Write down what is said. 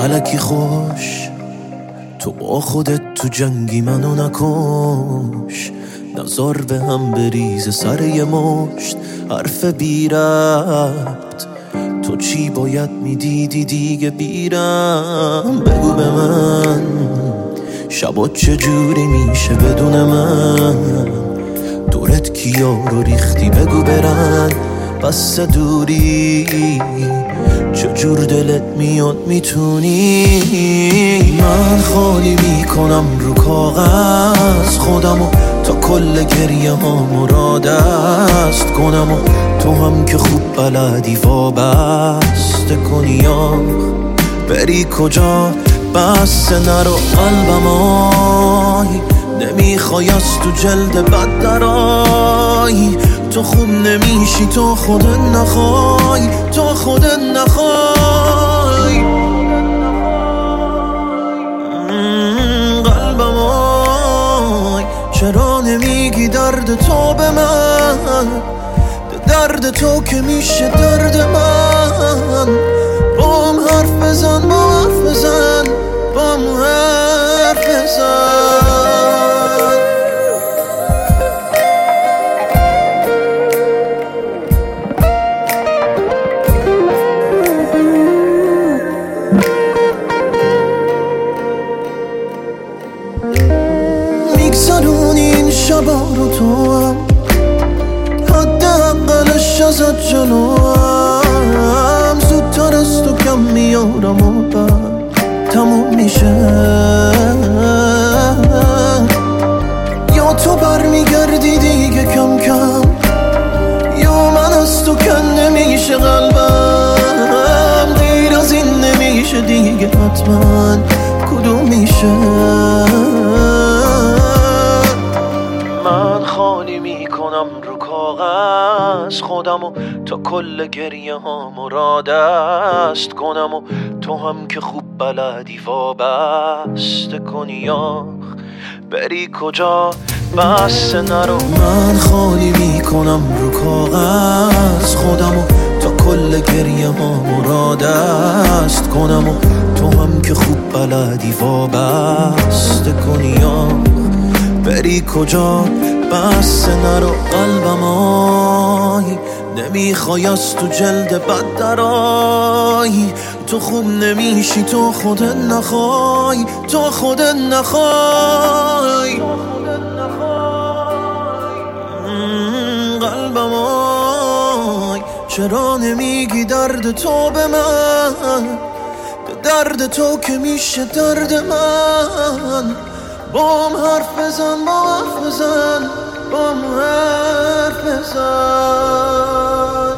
الکی خوش تو با خودت تو جنگی منو نکش، نزار به هم بریز سر یه مشت حرف بی ربط. تو چی باید میدیدی دیگه بیرم؟ بگو به من شبا چجوری میشه بدون من؟ دورت کیا رو ریختی بگو برن بس دوری، چجور دلت میاد میتونی؟ من خالی میکنم رو کاغذ خودمو تا کل گریه هامو را دست کنم، و تو هم که خوب بلدی وابسته کنی. بری کجا بس نرو قلبم، آی نمیخوای از تو جلد بد درای. تو خوب نمیشی تو خودت نخوای، تو خودت نخوای. قلبم آی چرا نمیگی درد تو به من؟ درد تو که میشه درد من. با هم حرف بزن، با هم حرف بزن، با هم حرف بزن. میگذرونی این شبا رو تو هم، حد اقلش ازت جلوم. زودتر از تو کم میارم و بعد تموم میشه. یا تو برمیگردی دیگه کم کم، یا من از تو کن نمیشه قلبم. دیر از این نمیشه دیگه حتما، کدوم میشه؟ من خالی میکنم رو کاغذ خودمو تا کل گریه هامو را دست کنم، و تو هم که خوب بلدی وابسته کنی. بری کجا بس نرو. من خالی میکنم رو کاغذ خودمو تا کل گریه هامو را دست کنم، و تو هم که خوب بلدی وابسته کنی. بری کجا بس نرو قلبم، آی نمیخوای از تو جلد بد درای. تو خوب نمیشی تو خودت نخوای، تو خودت نخوای. قلبم آی چرا نمیگی درد تو به من؟ درد تو که میشه درد من. با هم حرف بزن، با هم حرف بزن، با هم حرف بزن.